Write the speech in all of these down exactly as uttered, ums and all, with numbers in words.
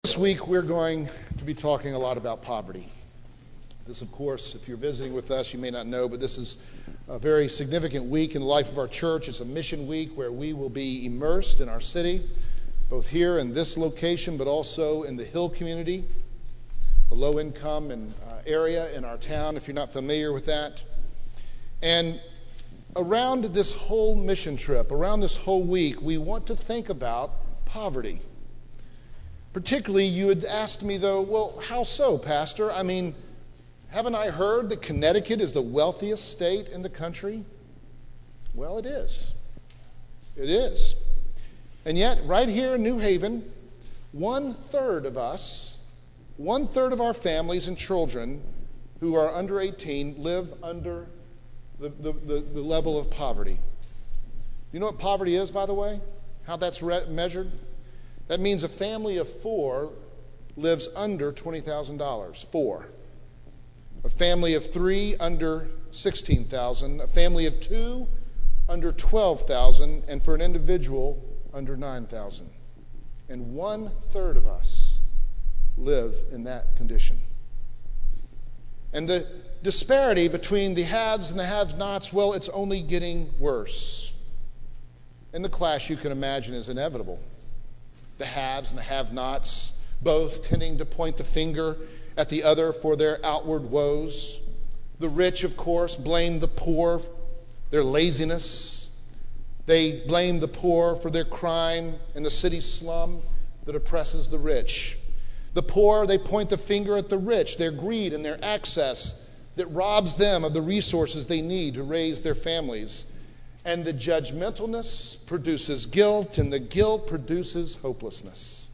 This week we're going to be talking a lot about poverty. This, of course, if you're visiting with us, you may not know, but this is a very significant week in the life of our church. It's a mission week where we will be immersed in our city, both here in this location, but also in the Hill community, a low-income and, uh, area in our town, if you're not familiar with that. And around this whole mission trip, around this whole week, we want to think about poverty. Particularly, you had asked me, though, well, how so, Pastor? I mean, haven't I heard that Connecticut is the wealthiest state in the country? Well, it is. It is. And yet, right here in New Haven, one-third of us, one-third of our families and children who are under eighteen live under the, the, the, the level of poverty. You know what poverty is, by the way? How that's re- measured? That means a family of four lives under twenty thousand dollars. Four. A family of three under sixteen thousand dollars. A family of two under twelve thousand dollars. And for an individual, under nine thousand dollars. And one-third of us live in that condition. And the disparity between the haves and the have-nots, well, it's only getting worse. And the clash, you can imagine, is inevitable. The haves and the have-nots, both tending to point the finger at the other for their outward woes. The rich, of course, blame the poor, their laziness. They blame the poor for their crime in the city slum that oppresses the rich. The poor, they point the finger at the rich, their greed and their access that robs them of the resources they need to raise their families. And the judgmentalness produces guilt, and the guilt produces hopelessness.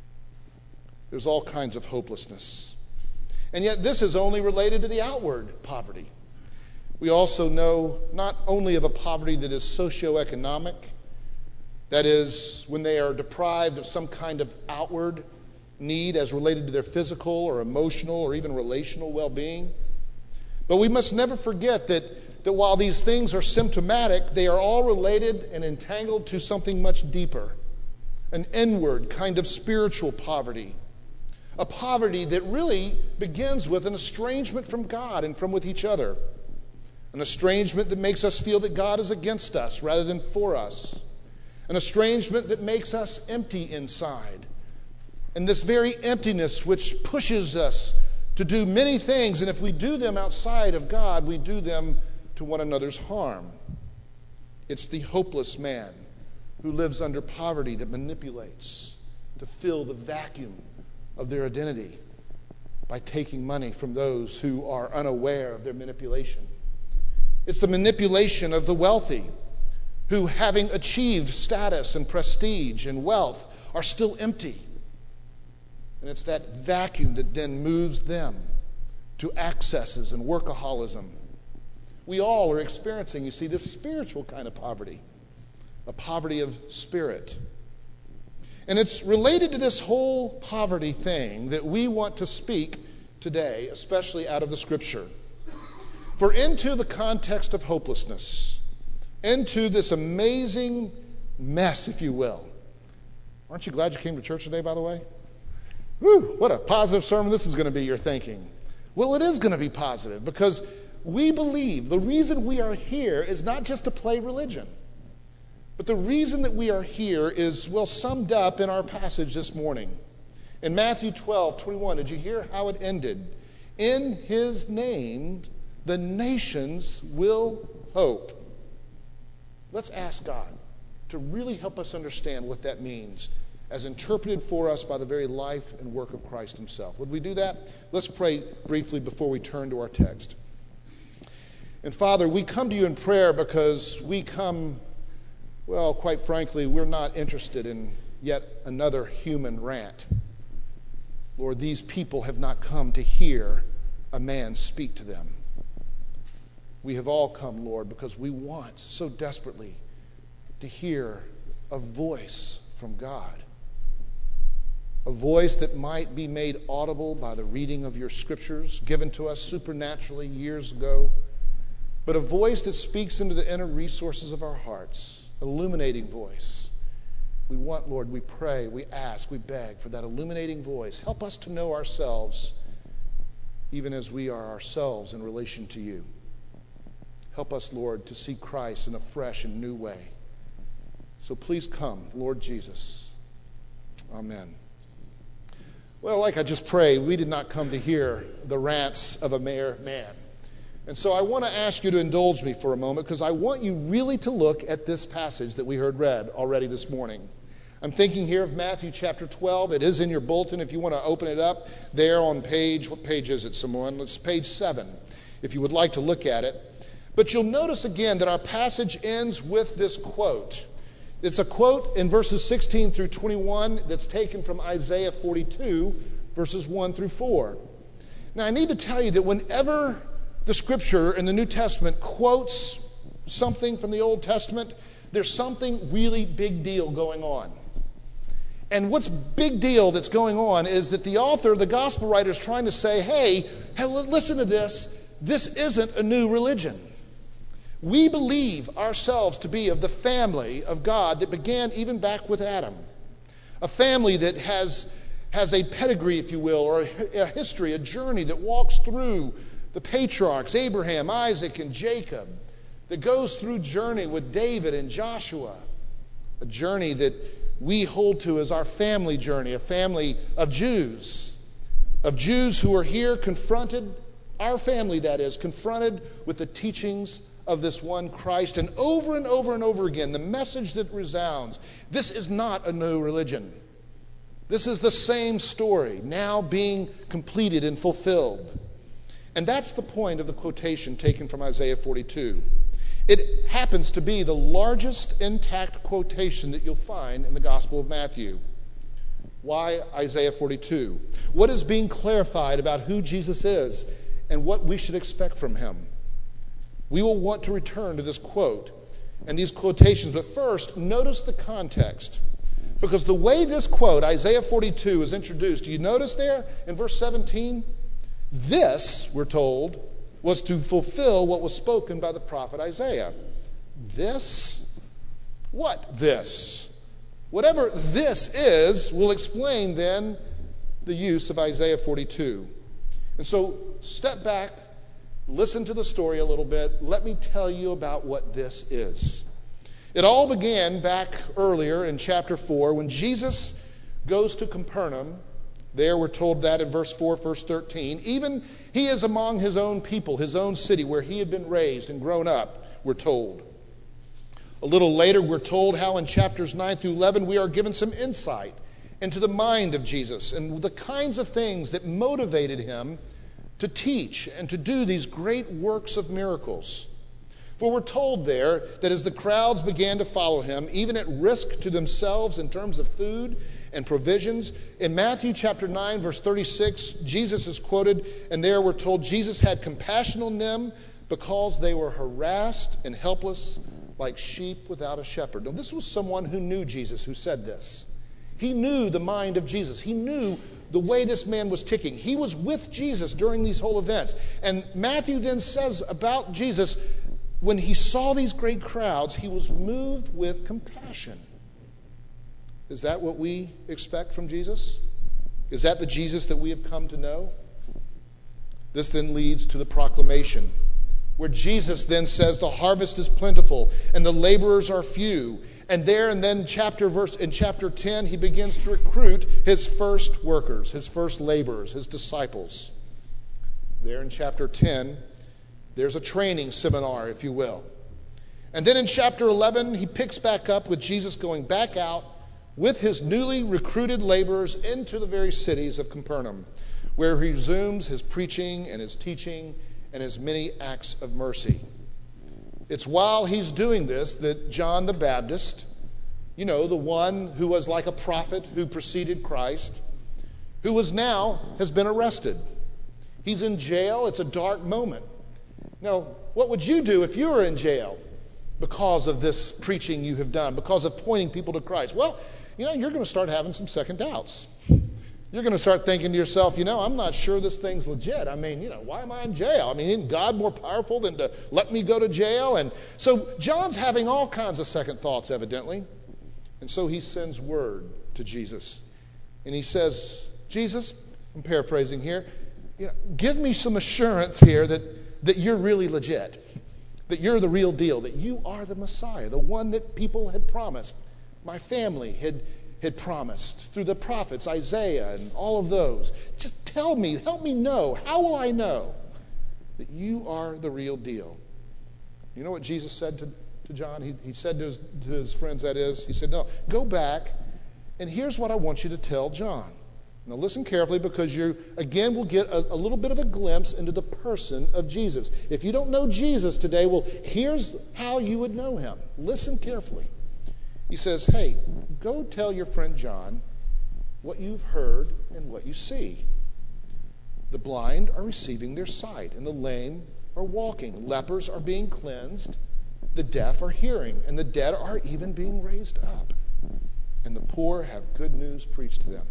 There's all kinds of hopelessness. And yet this is only related to the outward poverty. We also know not only of a poverty that is socioeconomic, that is, when they are deprived of some kind of outward need as related to their physical or emotional or even relational well-being. But we must never forget that that while these things are symptomatic, they are all related and entangled to something much deeper, an inward kind of spiritual poverty, a poverty that really begins with an estrangement from God and from with each other, an estrangement that makes us feel that God is against us rather than for us, an estrangement that makes us empty inside, and this very emptiness which pushes us to do many things, and if we do them outside of God, we do them to one another's harm. It's the hopeless man who lives under poverty that manipulates to fill the vacuum of their identity by taking money from those who are unaware of their manipulation. It's the manipulation of the wealthy who, having achieved status and prestige and wealth, are still empty. And it's that vacuum that then moves them to excesses and workaholism. We all are experiencing, you see, this spiritual kind of poverty, a poverty of spirit. And it's related to this whole poverty thing that we want to speak today, especially out of the Scripture. For into the context of hopelessness, into this amazing mess, if you will. Aren't you glad you came to church today, by the way? Whew, what a positive sermon this is going to be, you're thinking. Well, it is going to be positive because we believe the reason we are here is not just to play religion, but the reason that we are here is, well, summed up in our passage this morning. In Matthew twelve twenty-one, did you hear how it ended? In his name, the nations will hope. Let's ask God to really help us understand what that means as interpreted for us by the very life and work of Christ himself. Would we do that? Let's pray briefly before we turn to our text. And Father, we come to you in prayer because we come, well, quite frankly, we're not interested in yet another human rant. Lord, these people have not come to hear a man speak to them. We have all come, Lord, because we want so desperately to hear a voice from God. A voice that might be made audible by the reading of your scriptures given to us supernaturally years ago, but a voice that speaks into the inner resources of our hearts, illuminating voice, We want, Lord, we pray, we ask, we beg for that illuminating voice. Help us to know ourselves even as we are ourselves in relation to you. Help us, Lord, to see Christ in a fresh and new way. So please come, Lord Jesus. Amen. Well, like I just prayed, we did not come to hear the rants of a mere man. And so I want to ask you to indulge me for a moment because I want you really to look at this passage that we heard read already this morning. I'm thinking here of Matthew chapter twelve. It is in your bulletin if you want to open it up there on page, what page is it, someone? It's page seven, if you would like to look at it. But you'll notice again that our passage ends with this quote. It's a quote in verses sixteen through twenty-one that's taken from Isaiah forty-two, verses one through four. Now, I need to tell you that whenever the Scripture in the New Testament quotes something from the Old Testament, there's something really big deal going on. And what's big deal that's going on is that the author, the gospel writer, is trying to say, hey, hey, listen to this. This isn't a new religion. We believe ourselves to be of the family of God that began even back with Adam. A family that has, has a pedigree, if you will, or a, a history, a journey that walks through the patriarchs, Abraham, Isaac, and Jacob, that goes through journey with David and Joshua, a journey that we hold to as our family journey, a family of Jews, of Jews who are here confronted, our family that is, confronted with the teachings of this one Christ. And over and over and over again, the message that resounds, this is not a new religion. This is the same story, now being completed and fulfilled. And that's the point of the quotation taken from Isaiah forty-two. It happens to be the largest intact quotation that you'll find in the Gospel of Matthew. Why Isaiah forty-two? What is being clarified about who Jesus is and what we should expect from him? We will want to return to this quote and these quotations, but first, notice the context. Because the way this quote, Isaiah forty-two, is introduced, do you notice there in verse seventeen? This, we're told, was to fulfill what was spoken by the prophet Isaiah. This? What this? Whatever this is will explain then the use of Isaiah forty-two. And so step back, listen to the story a little bit. Let me tell you about what this is. It all began back earlier in chapter four when Jesus goes to Capernaum. There we're told that in verse four, verse thirteen. Even he is among his own people, his own city, where he had been raised and grown up, we're told. A little later, we're told how in chapters nine through eleven we are given some insight into the mind of Jesus and the kinds of things that motivated him to teach and to do these great works of miracles. For we're told there that as the crowds began to follow him, even at risk to themselves in terms of food and provisions, in Matthew chapter nine, verse thirty-six, Jesus is quoted, and there we're told Jesus had compassion on them because they were harassed and helpless like sheep without a shepherd. Now, this was someone who knew Jesus who said this. He knew the mind of Jesus. He knew the way this man was ticking. He was with Jesus during these whole events. And Matthew then says about Jesus, when he saw these great crowds, he was moved with compassion. Is that what we expect from Jesus? Is that the Jesus that we have come to know? This then leads to the proclamation, where Jesus then says the harvest is plentiful and the laborers are few. And there and then chapter verse in chapter ten, he begins to recruit his first workers, his first laborers, his disciples. There in chapter ten, there's a training seminar, if you will. And then in chapter eleven, he picks back up with Jesus going back out with his newly recruited laborers into the very cities of Capernaum, where he resumes his preaching and his teaching and his many acts of mercy. It's while he's doing this that John the Baptist, you know, the one who was like a prophet who preceded Christ, who was now has been arrested. He's in jail. It's a dark moment. Now, what would you do if you were in jail because of this preaching you have done, because of pointing people to Christ? Well, you know, you're going to start having some second doubts. You're going to start thinking to yourself, you know, I'm not sure this thing's legit. I mean, you know, why am I in jail? I mean, isn't God more powerful than to let me go to jail? And so John's having all kinds of second thoughts, evidently. And so he sends word to Jesus. And he says, Jesus, I'm paraphrasing here, you know, give me some assurance here that, that you're really legit, that you're the real deal, that you are the Messiah, the one that people had promised, my family had, had promised through the prophets, Isaiah and all of those. Just tell me, help me know. How will I know that you are the real deal? You know what Jesus said to, to John? He, he said to his, to his friends, that is, he said, no, go back, and here's what I want you to tell John. Now listen carefully, because you, again, will get a, a little bit of a glimpse into the person of Jesus. If you don't know Jesus today, well, here's how you would know him. Listen carefully. He says, hey, go tell your friend John what you've heard and what you see. The blind are receiving their sight, and the lame are walking. Lepers are being cleansed. The deaf are hearing, and the dead are even being raised up. And the poor have good news preached to them.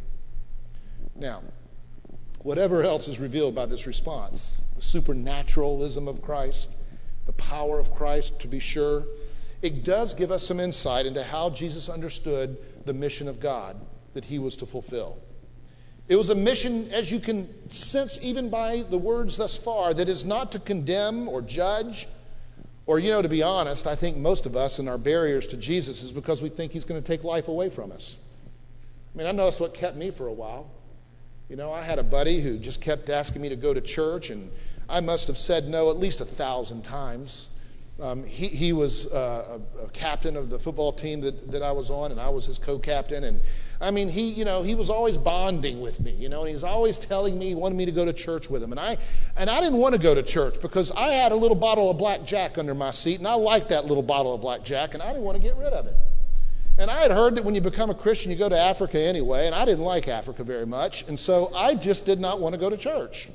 Now, whatever else is revealed by this response, the supernaturalism of Christ, the power of Christ, to be sure, it does give us some insight into how Jesus understood the mission of God that he was to fulfill. It was a mission, as you can sense even by the words thus far, that is not to condemn or judge, or, you know, to be honest, I think most of us and our barriers to Jesus is because we think he's going to take life away from us. I mean, I know that's what kept me for a while. You know, I had a buddy who just kept asking me to go to church, and I must have said no at least a thousand times. Um, he, he was uh, a, a captain of the football team that, that I was on, and I was his co-captain. And I mean, he, you know, he was always bonding with me, you know, and he was always telling me he wanted me to go to church with him. And I, and I didn't want to go to church because I had a little bottle of Black Jack under my seat, and I liked that little bottle of Black Jack, and I didn't want to get rid of it. And I had heard that when you become a Christian, you go to Africa anyway, and I didn't like Africa very much, and so I just did not want to go to church.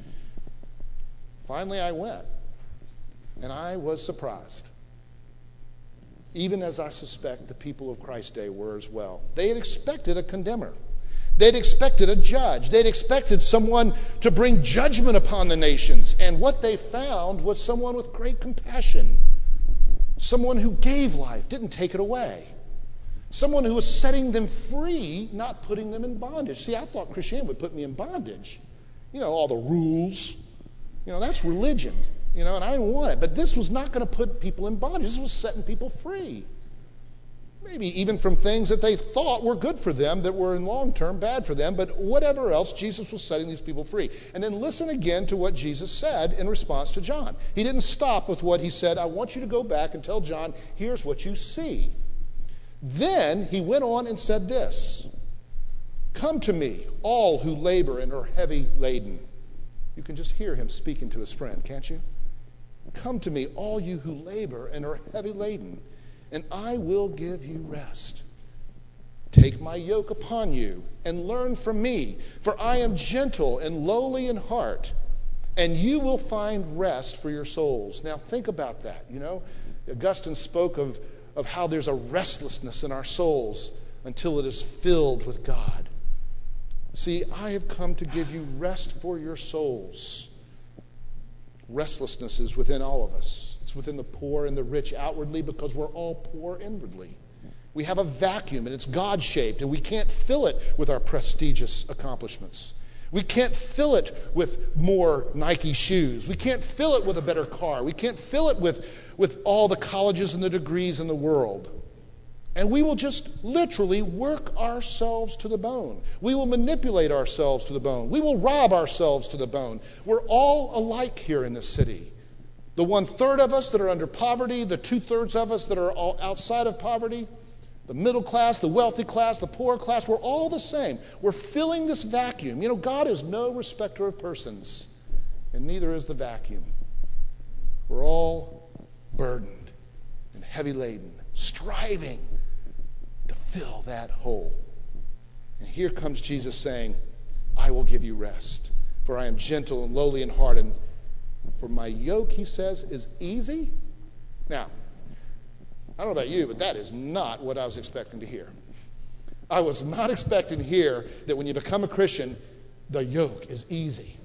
Finally, I went. And I was surprised, even as I suspect the people of Christ's day were as well. They had expected a condemner. They'd expected a judge. They'd expected someone to bring judgment upon the nations. And what they found was someone with great compassion, someone who gave life, didn't take it away, someone who was setting them free, not putting them in bondage. See, I thought Christianity would put me in bondage. You know, all the rules. You know, that's religion. You know, and I didn't want it. But this was not going to put people in bondage. This was setting people free. Maybe even from things that they thought were good for them that were in long term bad for them. But whatever else, Jesus was setting these people free. And then listen again to what Jesus said in response to John. He didn't stop with what he said. I want you to go back and tell John, here's what you see. Then he went on and said this. Come to me, all who labor and are heavy laden. You can just hear him speaking to his friend, can't you? Come to me, all you who labor and are heavy laden, and I will give you rest. Take my yoke upon you and learn from me, for I am gentle and lowly in heart, and you will find rest for your souls. Now think about that. You know, Augustine spoke of, of how there's a restlessness in our souls until it is filled with God. See, I have come to give you rest for your souls. Restlessness is within all of us. It's within the poor and the rich outwardly because we're all poor inwardly. We have a vacuum, and it's God-shaped, and we can't fill it with our prestigious accomplishments. We can't fill it with more Nike shoes. We can't fill it with a better car. We can't fill it with, with all the colleges and the degrees in the world. And we will just literally work ourselves to the bone. We will manipulate ourselves to the bone. We will rob ourselves to the bone. We're all alike here in this city. The one-third of us that are under poverty, the two-thirds of us that are all outside of poverty, the middle class, the wealthy class, the poor class, we're all the same. We're filling this vacuum. You know, God is no respecter of persons, and neither is the vacuum. We're all burdened and heavy laden, striving to fill that hole. And here comes Jesus saying, I will give you rest, for I am gentle and lowly in heart, and for my yoke, he says, is easy. Now, I don't know about you, but that is not what I was expecting to hear. I was not expecting to hear that when you become a Christian, the yoke is easy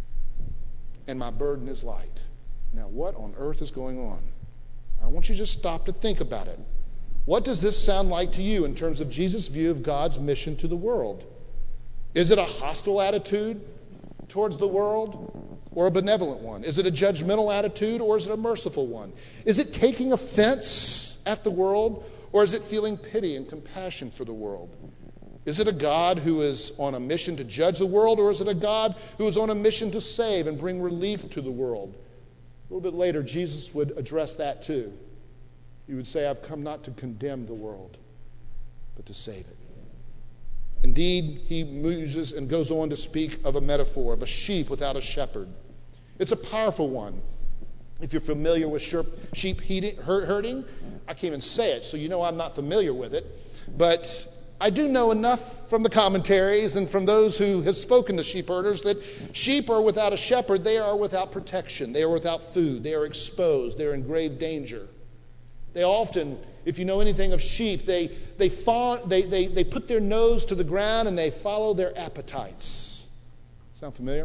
and my burden is light. Now, what on earth is going on? I want you to just stop to think about it. What does this sound like to you in terms of Jesus' view of God's mission to the world? Is it a hostile attitude towards the world or a benevolent one? Is it a judgmental attitude or is it a merciful one? Is it taking offense at the world or is it feeling pity and compassion for the world? Is it a God who is on a mission to judge the world or is it a God who is on a mission to save and bring relief to the world? A little bit later, Jesus would address that too. He would say, I've come not to condemn the world, but to save it. Indeed, he uses and goes on to speak of a metaphor of a sheep without a shepherd. It's a powerful one. If you're familiar with sheep herding, I can't even say it, so you know I'm not familiar with it. But I do know enough from the commentaries and from those who have spoken to sheep herders that sheep are without a shepherd. They are without protection. They are without food. They are exposed. They're in grave danger. They often, if you know anything of sheep, they they, fawn, they they they put their nose to the ground and they follow their appetites. Sound familiar?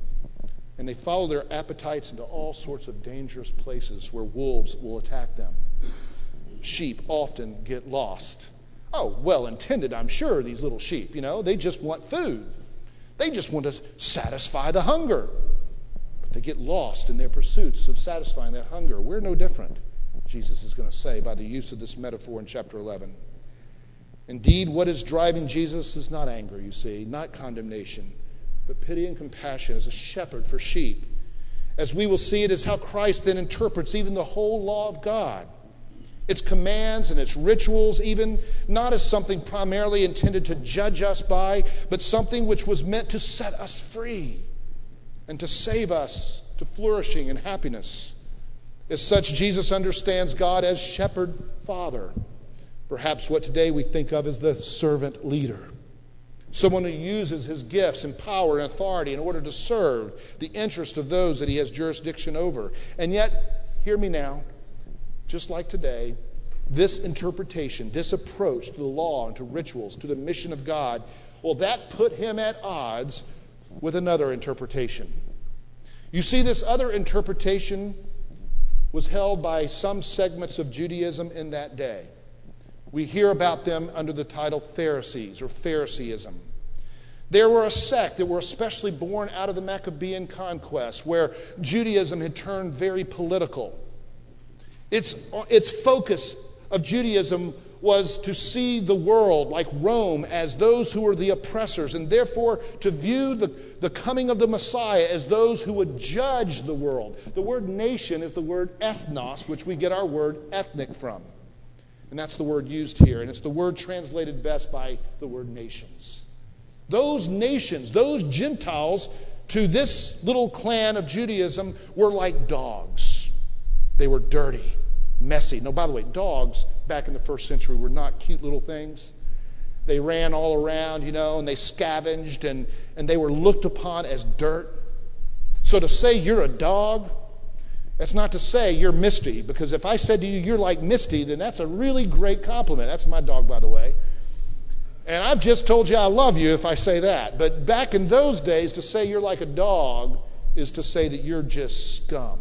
And they follow their appetites into all sorts of dangerous places where wolves will attack them. Sheep often get lost. Oh, well intended, I'm sure, these little sheep, you know, they just want food. They just want to satisfy the hunger. But they get lost in their pursuits of satisfying that hunger. We're no different, Jesus is going to say by the use of this metaphor in chapter eleven. Indeed, what is driving Jesus is not anger, you see, not condemnation, but pity and compassion as a shepherd for sheep. As we will see, it is how Christ then interprets even the whole law of God. Its commands and its rituals, even not as something primarily intended to judge us by, but something which was meant to set us free and to save us to flourishing and happiness. As such, Jesus understands God as shepherd father, perhaps what today we think of as the servant leader, someone who uses his gifts and power and authority in order to serve the interest of those that he has jurisdiction over. And yet, hear me now, just like today, this interpretation, this approach to the law and to rituals, to the mission of God, well, that put him at odds with another interpretation. You see, this other interpretation was held by some segments of Judaism in that day. We hear about them under the title Pharisees or Phariseeism. There were a sect that were especially born out of the Maccabean conquest, where Judaism had turned very political. Its, its focus of Judaism was to see the world, like Rome, as those who were the oppressors, and therefore to view the, the coming of the Messiah as those who would judge the world. The word nation is the word ethnos, which we get our word ethnic from. And that's the word used here, and it's the word translated best by the word nations. Those nations, those Gentiles, to this little clan of Judaism, were like dogs. They were dirty, messy. No, by the way, dogs back in the first century were not cute little things. They ran all around, you know, and they scavenged, and, and they were looked upon as dirt. So to say you're a dog, that's not to say you're Misty, because if I said to you, you're like Misty, then that's a really great compliment. That's my dog, by the way. And I've just told you I love you if I say that. But back in those days, to say you're like a dog is to say that you're just scum.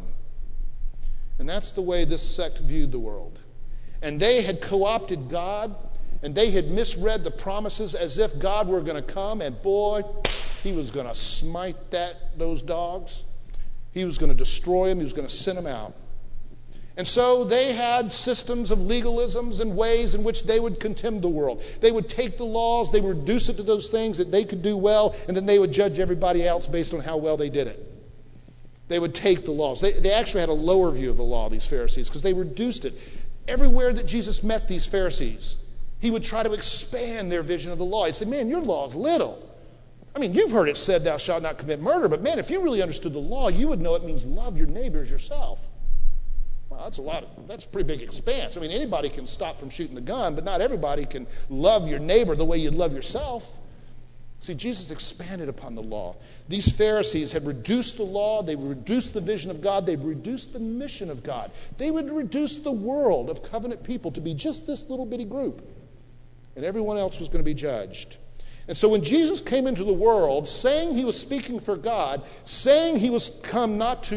And that's the way this sect viewed the world. And they had co-opted God, and they had misread the promises as if God were going to come, and boy, he was going to smite that those dogs. He was going to destroy them. He was going to send them out. And so they had systems of legalisms and ways in which they would contemn the world. They would take the laws, they would reduce it to those things that they could do well, and then they would judge everybody else based on how well they did it. They would take the laws. They, they actually had a lower view of the law, these Pharisees, because they reduced it. Everywhere that Jesus met these Pharisees, he would try to expand their vision of the law. He'd say, man, your law is little. I mean, you've heard it said, thou shalt not commit murder, but man, if you really understood the law, you would know it means love your neighbor as yourself. Well, that's a lot of, that's a pretty big expanse. I mean, anybody can stop from shooting the gun, but not everybody can love your neighbor the way you'd love yourself. See, Jesus expanded upon the law. These Pharisees had reduced the law, they reduced the vision of God, they reduced the mission of God. They would reduce the world of covenant people to be just this little bitty group. And everyone else was going to be judged. And so when Jesus came into the world, saying he was speaking for God, saying he was come not to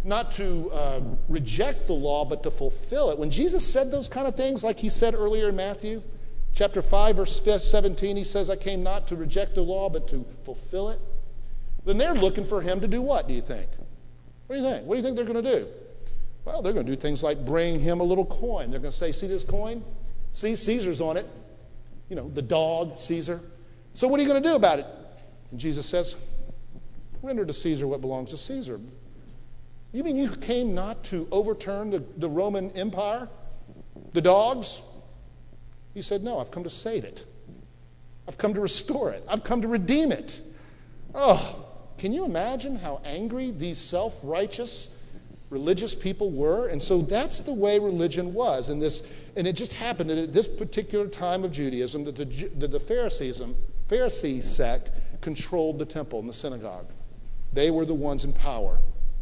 not to uh, reject the law, but to fulfill it. When Jesus said those kind of things, like he said earlier in Matthew, chapter five, verse seventeen, he says, I came not to reject the law, but to fulfill it. Then they're looking for him to do what, do you think? What do you think? What do you think they're going to do? Well, they're going to do things like bring him a little coin. They're going to say, see this coin? See, Caesar's on it. You know, the dog, Caesar. So what are you going to do about it? And Jesus says, render to Caesar what belongs to Caesar. You mean you came not to overturn the, the Roman Empire? The dogs? He said, no, I've come to save it. I've come to restore it. I've come to redeem it. Oh, can you imagine how angry these self-righteous religious people were? And so that's the way religion was. And this, and it just happened that at this particular time of Judaism that the, that the Phariseeism, Pharisee sect controlled the temple and the synagogue. They were the ones in power.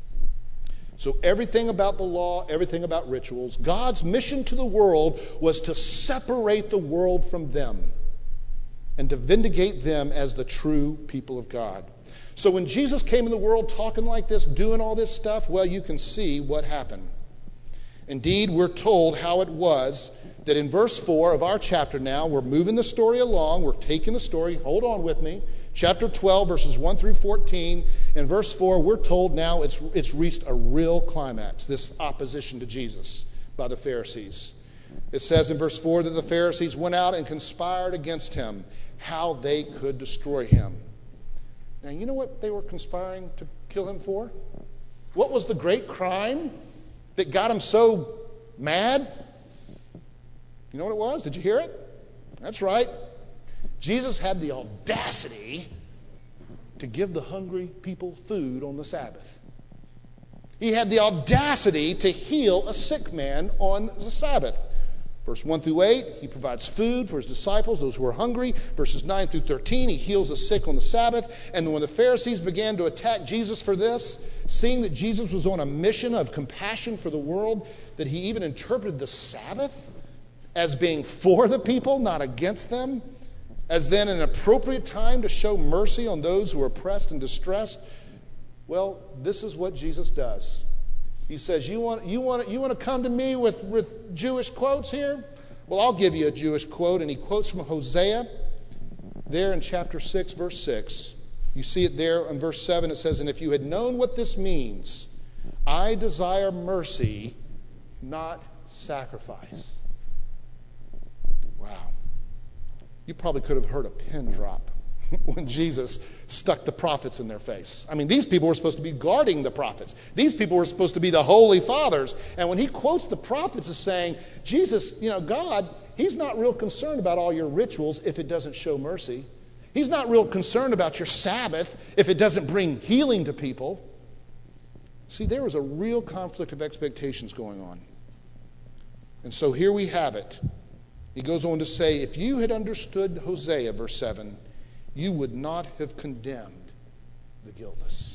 So everything about the law, everything about rituals, God's mission to the world was to separate the world from them and to vindicate them as the true people of God. So when Jesus came in the world talking like this, doing all this stuff, well, you can see what happened. Indeed, we're told how it was that in verse four of our chapter now, we're moving the story along, we're taking the story, hold on with me, chapter twelve, verses one through fourteen. In verse four, we're told now it's, it's reached a real climax, this opposition to Jesus by the Pharisees. It says in verse four that the Pharisees went out and conspired against him, how they could destroy him. Now, you know what they were conspiring to kill him for? What was the great crime that got him so mad? You know what it was? Did you hear it? That's right. Jesus had the audacity to give the hungry people food on the Sabbath. He had the audacity to heal a sick man on the Sabbath. Verse one through eight, he provides food for his disciples, those who are hungry. Verses nine through thirteen, he heals the sick on the Sabbath. And when the Pharisees began to attack Jesus for this, seeing that Jesus was on a mission of compassion for the world, that he even interpreted the Sabbath as being for the people, not against them, as then an appropriate time to show mercy on those who are oppressed and distressed. Well, this is what Jesus does. He says, you want, you want, you want to come to me with, with Jewish quotes here? Well, I'll give you a Jewish quote. And he quotes from Hosea there in chapter six, verse six. You see it there in verse seven. It says, and if you had known what this means, I desire mercy, not sacrifice. Wow. You probably could have heard a pin drop when Jesus stuck the prophets in their face. I mean, these people were supposed to be guarding the prophets. These people were supposed to be the holy fathers. And when he quotes the prophets as saying, Jesus, you know, God, he's not real concerned about all your rituals if it doesn't show mercy. He's not real concerned about your Sabbath if it doesn't bring healing to people. See, there was a real conflict of expectations going on. And so here we have it. He goes on to say, if you had understood Hosea, verse seven, you would not have condemned the guiltless.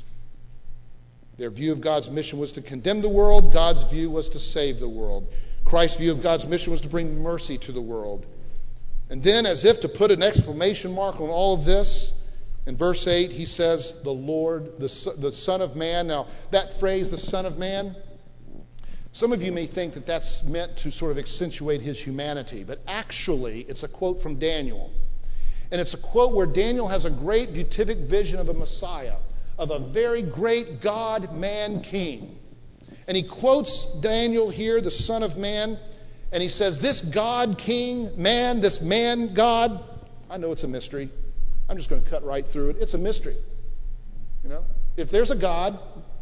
Their view of God's mission was to condemn the world. God's view was to save the world. Christ's view of God's mission was to bring mercy to the world. And then, as if to put an exclamation mark on all of this, in verse eight, he says, the Lord, the, the Son of Man. Now, that phrase, the Son of Man, some of you may think that that's meant to sort of accentuate his humanity, but actually, it's a quote from Daniel. And it's a quote where Daniel has a great beatific vision of a Messiah, of a very great God-man king. And he quotes Daniel here, the Son of Man, and he says, this God king, man, this man God, I know it's a mystery. I'm just going to cut right through it. It's a mystery. You know, if there's a God,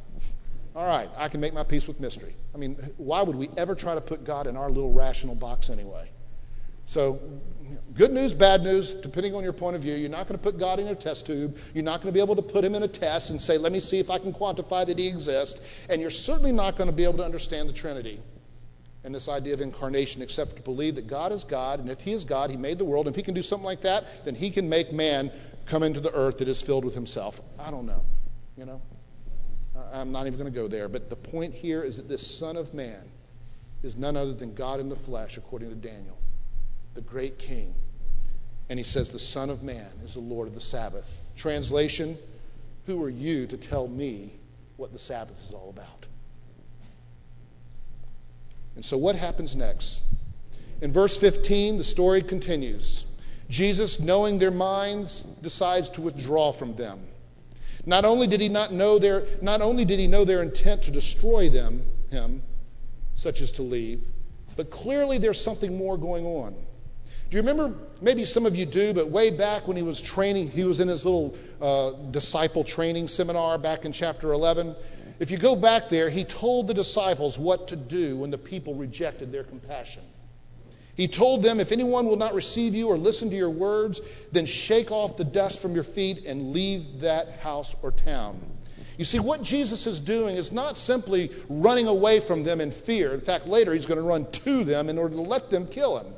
all right, I can make my peace with mystery. I mean, why would we ever try to put God in our little rational box anyway? So, good news, bad news, depending on your point of view. You're not going to put God in a test tube. You're not going to be able to put him in a test and say, let me see if I can quantify that he exists. And you're certainly not going to be able to understand the Trinity and this idea of incarnation except to believe that God is God. And if he is God, he made the world. And if he can do something like that, then he can make man come into the earth that is filled with himself. I don't know, you know. I'm not even going to go there. But the point here is that this Son of Man is none other than God in the flesh, according to Daniel, the great king. And he says the Son of Man is the Lord of the Sabbath. Translation, who are you to tell me what the Sabbath is all about? And so what happens next? In verse fifteen, the story continues. Jesus, knowing their minds, decides to withdraw from them. Not only did he not know their, not only did he know their intent to destroy them, him, such as to leave, but clearly there's something more going on. Do you remember, maybe some of you do, but way back when he was training, he was in his little uh, disciple training seminar back in chapter eleven. If you go back there, he told the disciples what to do when the people rejected their compassion. He told them, if anyone will not receive you or listen to your words, then shake off the dust from your feet and leave that house or town. You see, what Jesus is doing is not simply running away from them in fear. In fact, later he's going to run to them in order to let them kill him.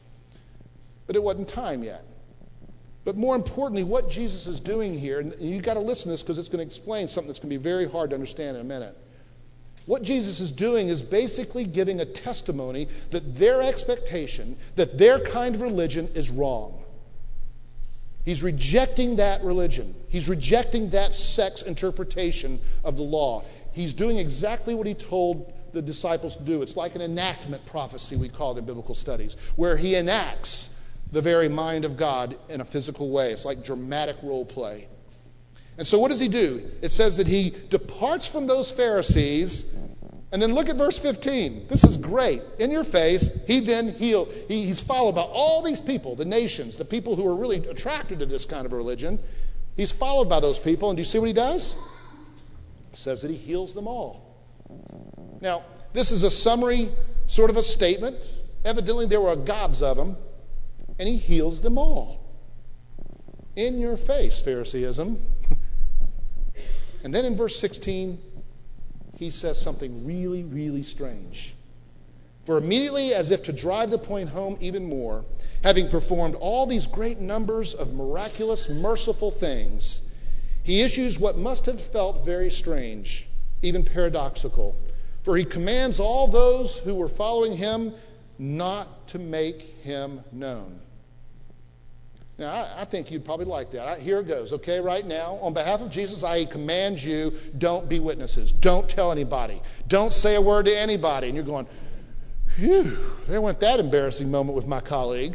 But it wasn't time yet. But more importantly, what Jesus is doing here, and you've got to listen to this because it's going to explain something that's going to be very hard to understand in a minute. What Jesus is doing is basically giving a testimony that their expectation, that their kind of religion is wrong. He's rejecting that religion. He's rejecting that sect's interpretation of the law. He's doing exactly what he told the disciples to do. It's like an enactment prophecy, we call it in biblical studies, where he enacts the very mind of God in a physical way. It's like dramatic role play. And so what does he do? It says that he departs from those Pharisees. And then look at verse fifteen. This is great. In your face, he then healed. He, he's followed by all these people, the nations, the people who are really attracted to this kind of religion. He's followed by those people. And do you see what he does? It says that he heals them all. Now, this is a summary sort of a statement. Evidently, there were gobs of them. And he heals them all. In your face, Phariseeism. And then in verse sixteen, he says something really, really strange. For immediately, as if to drive the point home even more, having performed all these great numbers of miraculous, merciful things, he issues what must have felt very strange, even paradoxical. For he commands all those who were following him not to make him known. Now, I, I think you'd probably like that. I, here it goes, okay, right now. On behalf of Jesus, I command you, don't be witnesses. Don't tell anybody. Don't say a word to anybody. And you're going, phew, there went that embarrassing moment with my colleague.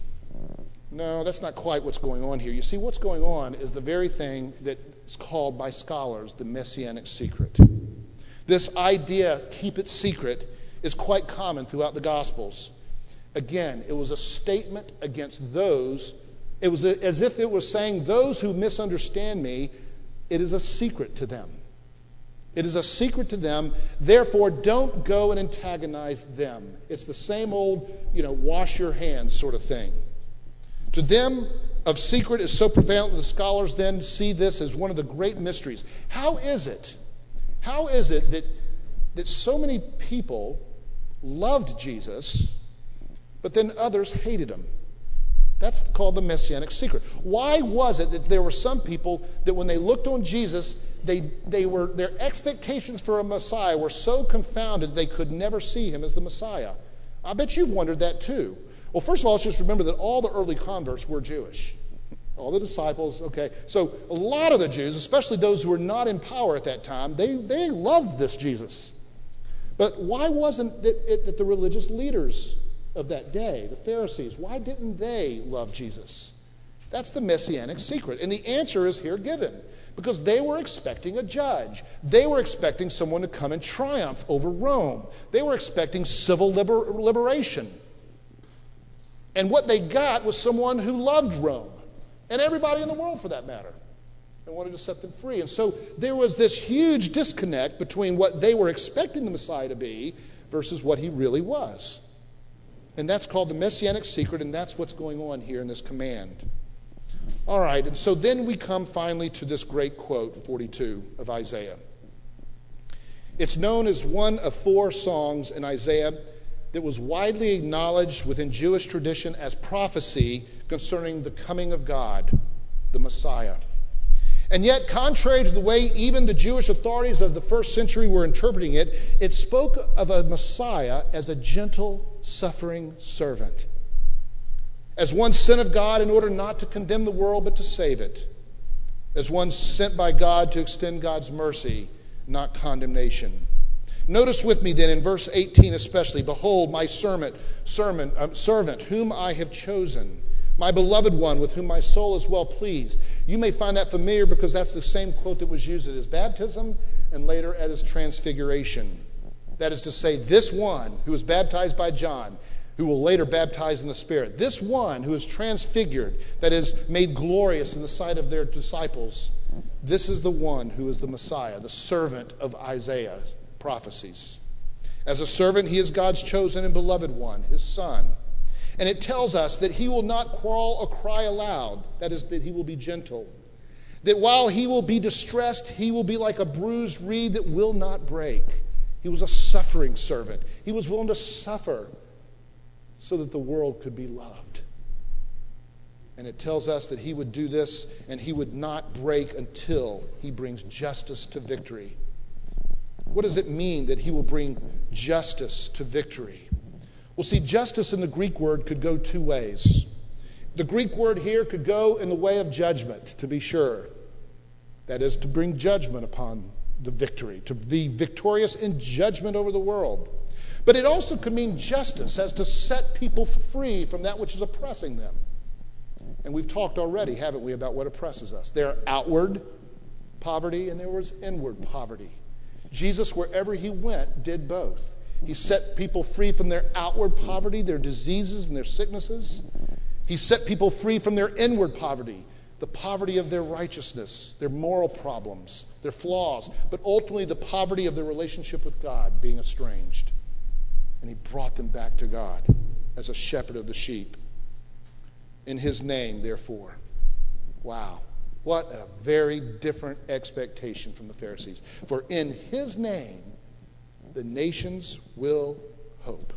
No, that's not quite what's going on here. You see, what's going on is the very thing that's called by scholars the messianic secret. This idea, keep it secret, is quite common throughout the Gospels. Again, it was a statement against those. It was as if it was saying, those who misunderstand me, it is a secret to them. It is a secret to them. Therefore, don't go and antagonize them. It's the same old, you know, wash your hands sort of thing. To them, of secret is so profound that the scholars then see this as one of the great mysteries. How is it? How is it that, that so many people loved Jesus, but then others hated him? That's called the messianic secret. Why was it that there were some people that when they looked on Jesus, they, they were, their expectations for a Messiah were so confounded they could never see him as the Messiah? I bet you've wondered that too. Well, first of all, let's just remember that all the early converts were Jewish. All the disciples, okay. So a lot of the Jews, especially those who were not in power at that time, they, they loved this Jesus. But why wasn't it, it that the religious leaders of that day, the Pharisees, why didn't they love Jesus? That's the messianic secret. And the answer is here given. Because they were expecting a judge. They were expecting someone to come and triumph over Rome. They were expecting civil liber- liberation. And what they got was someone who loved Rome. And everybody in the world, for that matter. And wanted to set them free. And so there was this huge disconnect between what they were expecting the Messiah to be versus what he really was. And that's called the messianic secret, and that's what's going on here in this command. All right, and so then we come finally to this great quote, forty-two of Isaiah. It's known as one of four songs in Isaiah that was widely acknowledged within Jewish tradition as prophecy concerning the coming of God, the Messiah. And yet, contrary to the way even the Jewish authorities of the first century were interpreting it, it spoke of a Messiah as a gentle, suffering servant, as one sent of God in order not to condemn the world but to save it, as one sent by God to extend God's mercy, not condemnation. Notice with me then in verse eighteen especially, behold, my servant, servant, um, servant, whom I have chosen, my beloved one, with whom my soul is well pleased. You may find that familiar because that's the same quote that was used at his baptism and later at his transfiguration. That is to say, this one who was baptized by John, who will later baptize in the Spirit, this one who is transfigured, that is made glorious in the sight of their disciples, this is the one who is the Messiah, the servant of Isaiah's prophecies. As a servant, he is God's chosen and beloved one, his son. And it tells us that he will not quarrel or cry aloud, that is, that he will be gentle. That while he will be distressed, he will be like a bruised reed that will not break. He was a suffering servant. He was willing to suffer so that the world could be loved. And it tells us that he would do this and he would not break until he brings justice to victory. What does it mean that he will bring justice to victory? Well, see, justice in the Greek word could go two ways. The Greek word here could go in the way of judgment, to be sure. That is, to bring judgment upon the victory, to be victorious in judgment over the world. But it also could mean justice, as to set people free from that which is oppressing them. And we've talked already, haven't we, about what oppresses us. There are outward poverty and there was inward poverty. Jesus, wherever he went, did both. He set people free from their outward poverty, their diseases and their sicknesses. He set people free from their inward poverty, the poverty of their righteousness, their moral problems, their flaws, but ultimately the poverty of their relationship with God, being estranged. And he brought them back to God as a shepherd of the sheep. In his name, therefore. Wow. What a very different expectation from the Pharisees. For in his name, the nations will hope.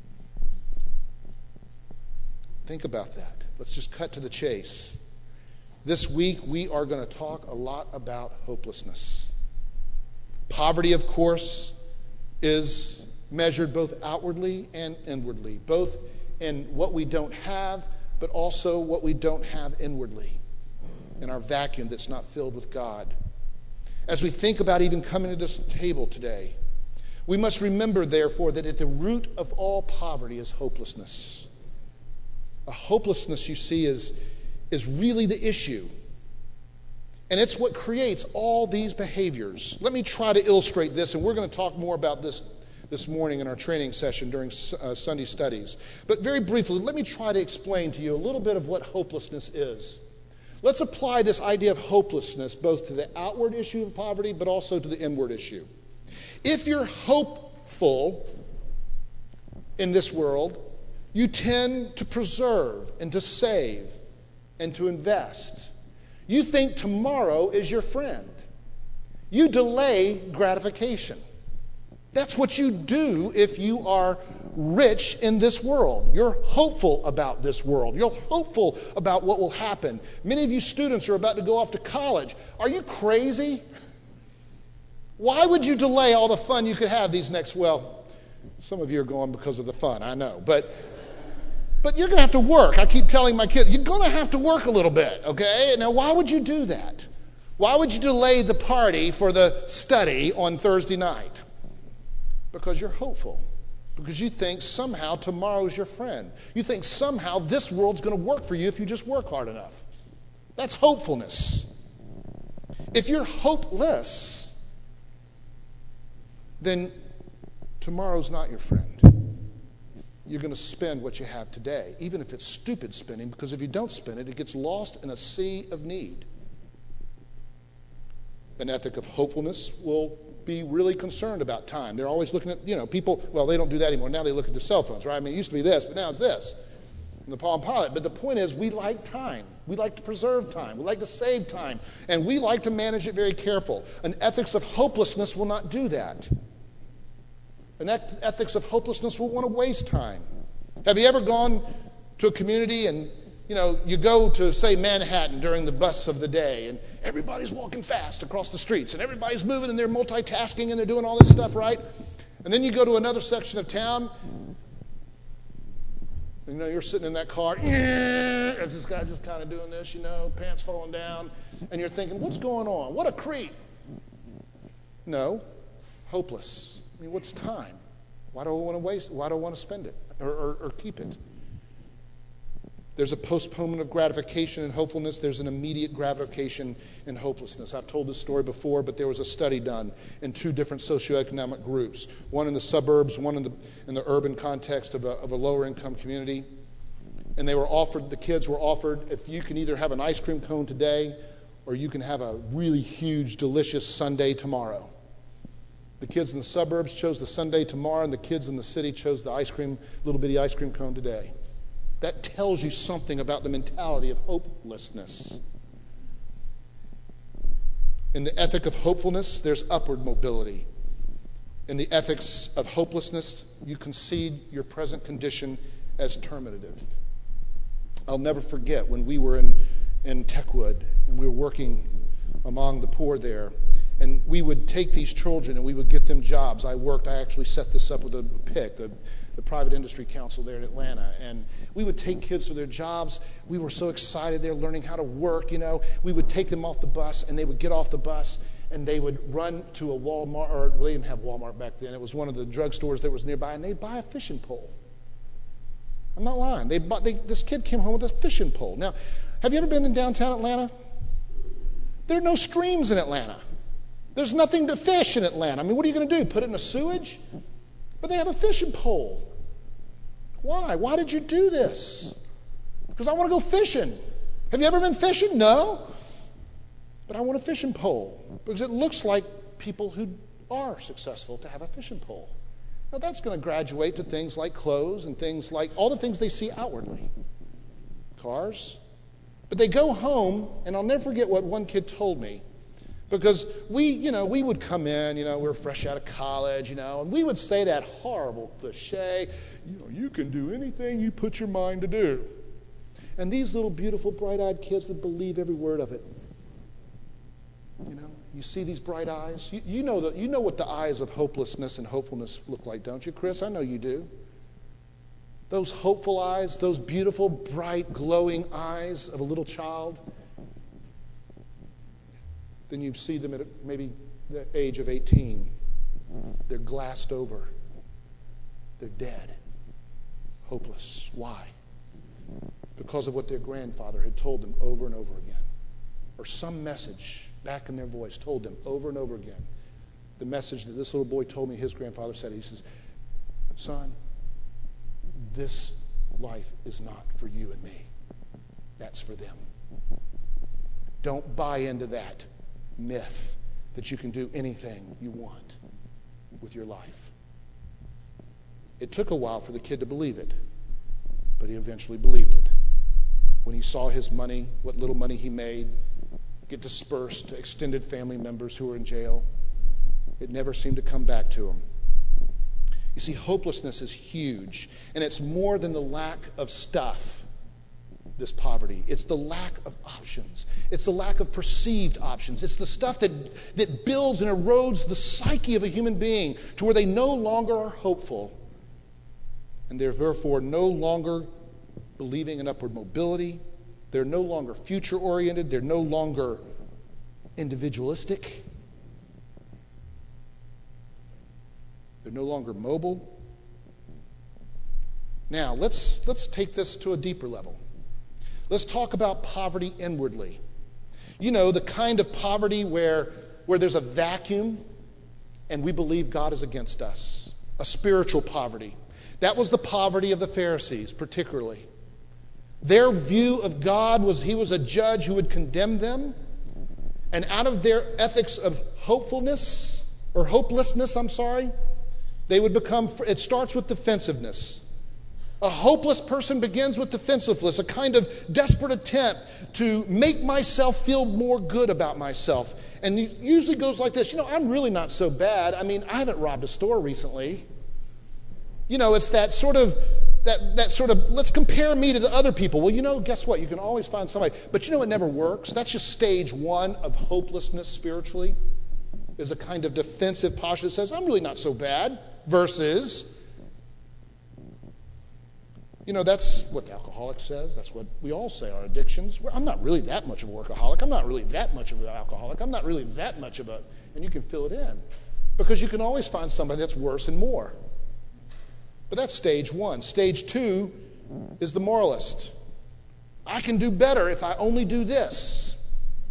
Think about that. Let's just cut to the chase. This week, we are going to talk a lot about hopelessness. Poverty, of course, is measured both outwardly and inwardly, both in what we don't have, but also what we don't have inwardly, in our vacuum that's not filled with God. As we think about even coming to this table today, we must remember, therefore, that at the root of all poverty is hopelessness. A hopelessness, you see, is, is really the issue. And it's what creates all these behaviors. Let me try to illustrate this, and we're going to talk more about this this morning in our training session during uh, Sunday studies. But very briefly, let me try to explain to you a little bit of what hopelessness is. Let's apply this idea of hopelessness both to the outward issue of poverty, but also to the inward issue. If you're hopeful in this world, you tend to preserve and to save and to invest. You think tomorrow is your friend. You delay gratification. That's what you do if you are rich in this world. You're hopeful about this world. You're hopeful about what will happen. Many of you students are about to go off to college. Are you crazy? Why would you delay all the fun you could have these next, well, some of you are going because of the fun, I know, but but you're going to have to work. I keep telling my kids, you're going to have to work a little bit, okay? Now, why would you do that? Why would you delay the party for the study on Thursday night? Because you're hopeful. Because you think somehow tomorrow's your friend. You think somehow this world's going to work for you if you just work hard enough. That's hopefulness. If you're hopeless, then tomorrow's not your friend. You're going to spend what you have today, even if it's stupid spending, because if you don't spend it, it gets lost in a sea of need. An ethic of hopefulness will be really concerned about time. They're always looking at, you know, people, well, they don't do that anymore. Now they look at their cell phones, right? I mean, it used to be this, but now it's this. In the Palm Pilot. But the point is, we like time. We like to preserve time. We like to save time. And we like to manage it very careful. An ethics of hopelessness will not do that. An ethics of hopelessness will want to waste time. Have you ever gone to a community and, you know, you go to, say, Manhattan during the bus of the day, and everybody's walking fast across the streets, and everybody's moving, and they're multitasking, and they're doing all this stuff, right? And then you go to another section of town, and, you know, you're sitting in that car, as this guy just kind of doing this, you know, pants falling down, and you're thinking, what's going on? What a creep. No, hopeless. I mean, what's time? Why do I want to waste? Why do I want to spend it or, or, or keep it? There's a postponement of gratification and hopefulness. There's an immediate gratification and hopelessness. I've told this story before, but there was a study done in two different socioeconomic groups, one in the suburbs, one in the in the urban context of a, of a lower income community. And they were offered, the kids were offered, if you can either have an ice cream cone today or you can have a really huge, delicious sundae tomorrow. The kids in the suburbs chose the sundae tomorrow, and the kids in the city chose the ice cream, little bitty ice cream cone today. That tells you something about the mentality of hopelessness. In the ethic of hopefulness, there's upward mobility. In the ethics of hopelessness, you concede your present condition as terminative. I'll never forget when we were in, in Techwood and we were working among the poor there, and we would take these children and we would get them jobs. I worked, I actually set this up with a P I C, the, the Private Industry Council there in Atlanta, and we would take kids to their jobs. We were so excited. They're learning how to work, you know. We would take them off the bus, and they would get off the bus, and they would run to a Walmart, or well, they didn't have Walmart back then. It was one of the drugstores that was nearby, and they'd buy a fishing pole. I'm not lying. They bought, they, this kid came home with a fishing pole. Now, have you ever been in downtown Atlanta? There are no streams in Atlanta. There's nothing to fish in Atlanta. I mean, what are you going to do? Put it in a sewage? But they have a fishing pole. Why? Why did you do this? Because I want to go fishing. Have you ever been fishing? No. But I want a fishing pole. Because it looks like people who are successful to have a fishing pole. Now, that's going to graduate to things like clothes and things like all the things they see outwardly. Cars. But they go home, and I'll never forget what one kid told me. Because we, you know, we would come in, you know, we were fresh out of college, you know, and we would say that horrible cliche, you know, you can do anything you put your mind to do. And these little beautiful bright-eyed kids would believe every word of it. You know, you see these bright eyes. You, you know that you know what the eyes of hopelessness and hopefulness look like, don't you, Chris? I know you do. Those hopeful eyes, those beautiful, bright, glowing eyes of a little child. Then you see them at maybe the age of eighteen. They're glassed over. They're dead. Hopeless. Why? Because of what their grandfather had told them over and over again. Or some message back in their voice told them over and over again. The message that this little boy told me his grandfather said, he says, son, this life is not for you and me. That's for them. Don't buy into that myth that you can do anything you want with your life. It took a while for the kid to believe it, but he eventually believed it. When he saw his money, what little money he made, get dispersed to extended family members who were in jail, it never seemed to come back to him. You see, hopelessness is huge, and it's more than the lack of stuff, this poverty. It's the lack of options. It's the lack of perceived options. It's the stuff that, that builds and erodes the psyche of a human being to where they no longer are hopeful, and they're therefore no longer believing in upward mobility. They're no longer future-oriented. They're no longer individualistic. They're no longer mobile. Now, let's, let's take this to a deeper level. Let's talk about poverty inwardly. You know, the kind of poverty where, where there's a vacuum and we believe God is against us. A spiritual poverty. That was the poverty of the Pharisees, particularly. Their view of God was he was a judge who would condemn them. And out of their ethics of hopefulness, or hopelessness, I'm sorry, they would become, it starts with defensiveness. A hopeless person begins with defensiveness, a kind of desperate attempt to make myself feel more good about myself. And it usually goes like this, you know, I'm really not so bad. I mean, I haven't robbed a store recently. You know, it's that sort of, that, that sort of, let's compare me to the other people. Well, you know, guess what? You can always find somebody. But you know, it never works. That's just stage one of hopelessness spiritually, is a kind of defensive posture that says, I'm really not so bad, versus, you know, that's what the alcoholic says. That's what we all say, our addictions. Well, I'm not really that much of a workaholic. I'm not really that much of an alcoholic. I'm not really that much of a, and you can fill it in. Because you can always find somebody that's worse and more. But that's stage one. Stage two is the moralist. I can do better if I only do this.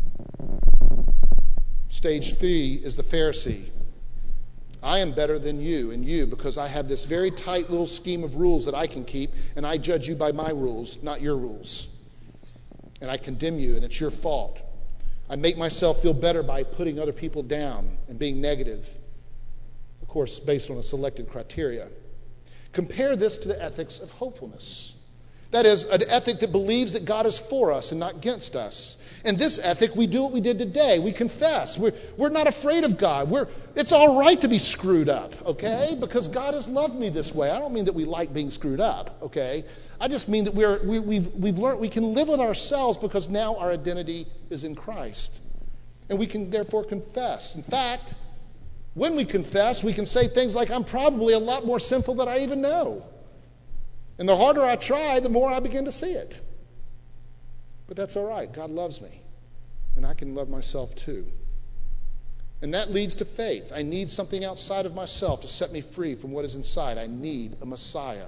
Stage three is the Pharisee. I am better than you and you because I have this very tight little scheme of rules that I can keep, and I judge you by my rules, not your rules. And I condemn you, and it's your fault. I make myself feel better by putting other people down and being negative, of course, based on a selected criteria. Compare this to the ethics of hopefulness. That is, an ethic that believes that God is for us and not against us. In this ethic, we do what we did today. We confess. We're, we're not afraid of God. We're, it's all right to be screwed up, okay? Because God has loved me this way. I don't mean that we like being screwed up, okay? I just mean that we're, we, we've, we've learned we can live with ourselves because now our identity is in Christ. And we can therefore confess. In fact, when we confess, we can say things like, I'm probably a lot more sinful than I even know. And the harder I try, the more I begin to see it. But that's all right. God loves me. And I can love myself too. And that leads to faith. I need something outside of myself to set me free from what is inside. I need a Messiah.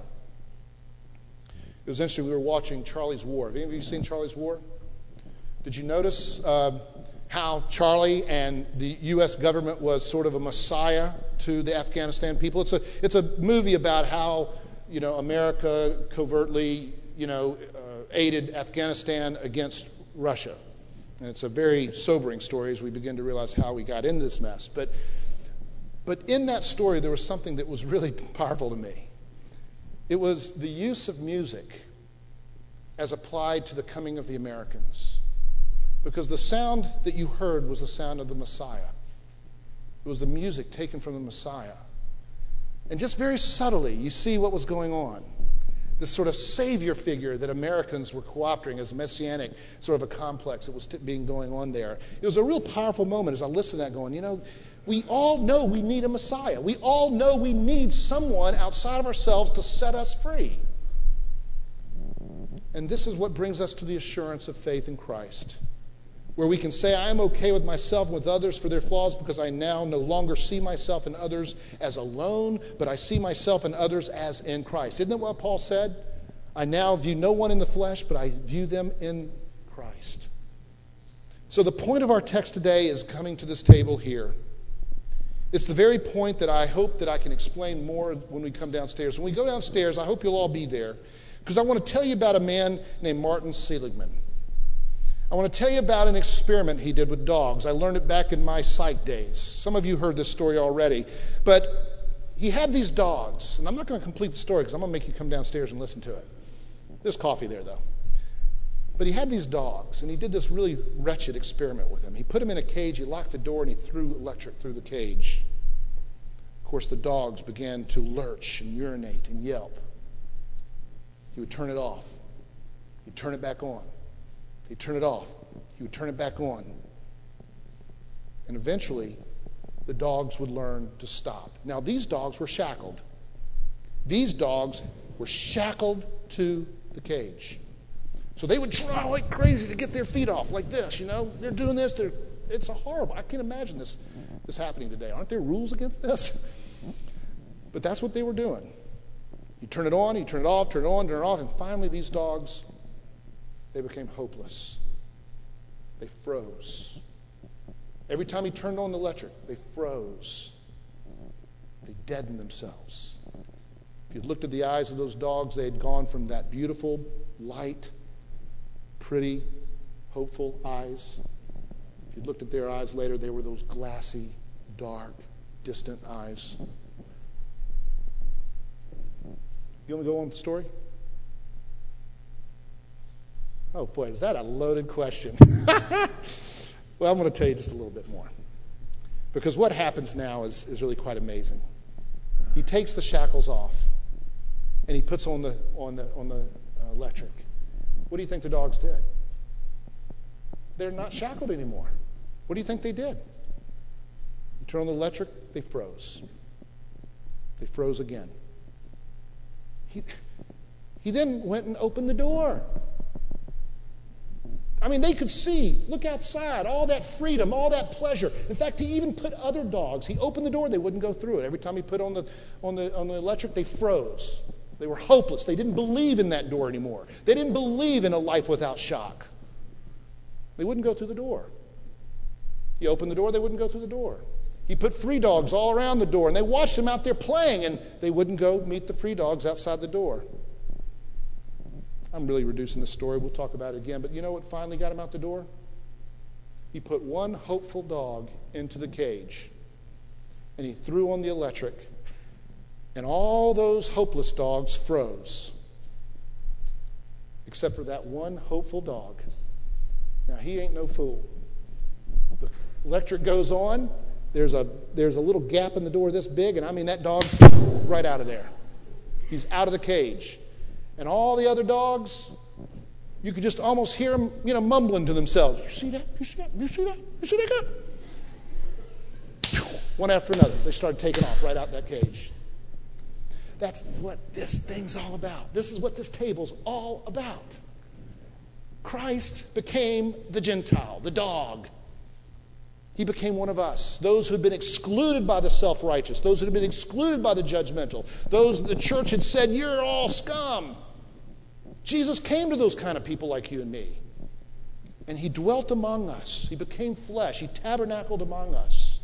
It was interesting. We were watching Charlie's War. Have any of you seen Charlie's War? Did you notice uh, how Charlie and the U S government was sort of a Messiah to the Afghanistan people? It's a, it's a movie about how, you know, America covertly, you know, uh, aided Afghanistan against Russia. And it's a very sobering story as we begin to realize how we got into this mess. But, but in that story, there was something that was really powerful to me. It was the use of music as applied to the coming of the Americans. Because the sound that you heard was the sound of the Messiah. It was the music taken from the Messiah. And just very subtly, you see what was going on. This sort of savior figure that Americans were co-opting as a messianic sort of a complex that was t- being going on there. It was a real powerful moment as I listened to that going, you know, we all know we need a Messiah. We all know we need someone outside of ourselves to set us free. And this is what brings us to the assurance of faith in Christ, where we can say, I am okay with myself and with others for their flaws because I now no longer see myself and others as alone, but I see myself and others as in Christ. Isn't that what Paul said? I now view no one in the flesh, but I view them in Christ. So the point of our text today is coming to this table here. It's the very point that I hope that I can explain more when we come downstairs. When we go downstairs, I hope you'll all be there, because I want to tell you about a man named Martin Seligman. I want to tell you about an experiment he did with dogs. I learned it back in my psych days. Some of you heard this story already. But he had these dogs. And I'm not going to complete the story because I'm going to make you come downstairs and listen to it. There's coffee there, though. But he had these dogs, and he did this really wretched experiment with them. He put them in a cage, he locked the door, and he threw electric through the cage. Of course, the dogs began to lurch and urinate and yelp. He would turn it off. He'd turn it back on. He'd turn it off. He would turn it back on. And eventually, the dogs would learn to stop. Now, these dogs were shackled. These dogs were shackled to the cage. So they would try like crazy to get their feet off like this, you know. They're doing this. They're, it's a horrible. I can't imagine this, this happening today. Aren't there rules against this? But that's what they were doing. You turn it on, you turn it off, turn it on, turn it off, and finally these dogs, they became hopeless. They froze. Every time he turned on the electric, they froze. They deadened themselves. If you looked at the eyes of those dogs, they had gone from that beautiful, light, pretty, hopeful eyes. If you looked at their eyes later, they were those glassy, dark, distant eyes. You want me to go on with the story? Oh, boy, is that a loaded question. Well, I'm going to tell you just a little bit more. Because what happens now is, is really quite amazing. He takes the shackles off, and he puts on the, on the, on the uh, electric. What do you think the dogs did? They're not shackled anymore. What do you think they did? You turn on the electric, they froze. They froze again. He, he then went and opened the door. I mean, they could see, look outside, all that freedom, all that pleasure. In fact, he even put other dogs. He opened the door, they wouldn't go through it. Every time he put on the on the on the electric, they froze. They were hopeless. They didn't believe in that door anymore. They didn't believe in a life without shock. They wouldn't go through the door. He opened the door, they wouldn't go through the door. He put free dogs all around the door, and they watched them out there playing, and they wouldn't go meet the free dogs outside the door. I'm really reducing the story. We'll talk about it again. But you know what finally got him out the door? He put one hopeful dog into the cage, and he threw on the electric, and all those hopeless dogs froze, except for that one hopeful dog. Now, he ain't no fool. The electric goes on. There's a, there's a little gap in the door this big, and I mean that dog right out of there. He's out of the cage. And all the other dogs, you could just almost hear them, you know, mumbling to themselves. You see that? You see that? You see that? You see that guy? One after another, they started taking off right out that cage. That's what this thing's all about. This is what this table's all about. Christ became the Gentile, the dog. He became one of us, those who had been excluded by the self-righteous, those who had been excluded by the judgmental, those the church had said, you're all scum. Jesus came to those kind of people like you and me. And he dwelt among us. He became flesh. He tabernacled among us.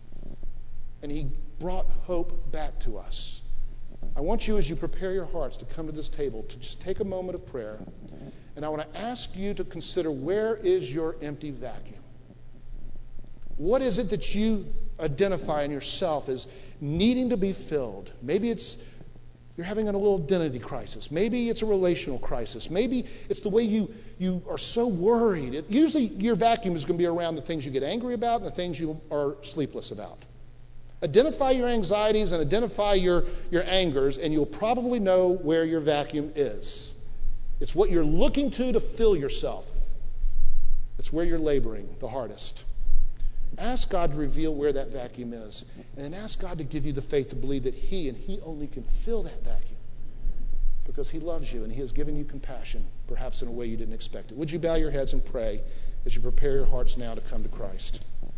And he brought hope back to us. I want you, as you prepare your hearts to come to this table, to just take a moment of prayer. And I want to ask you to consider, where is your empty vacuum? What is it that you identify in yourself as needing to be filled? Maybe it's you're having a little identity crisis. Maybe it's a relational crisis. Maybe it's the way you, you are so worried. It, usually your vacuum is going to be around the things you get angry about and the things you are sleepless about. Identify your anxieties and identify your, your angers, and you'll probably know where your vacuum is. It's what you're looking to to fill yourself. It's where you're laboring the hardest. Ask God to reveal where that vacuum is. And then ask God to give you the faith to believe that he and he only can fill that vacuum. Because he loves you and he has given you compassion, perhaps in a way you didn't expect it. Would you bow your heads and pray as you prepare your hearts now to come to Christ?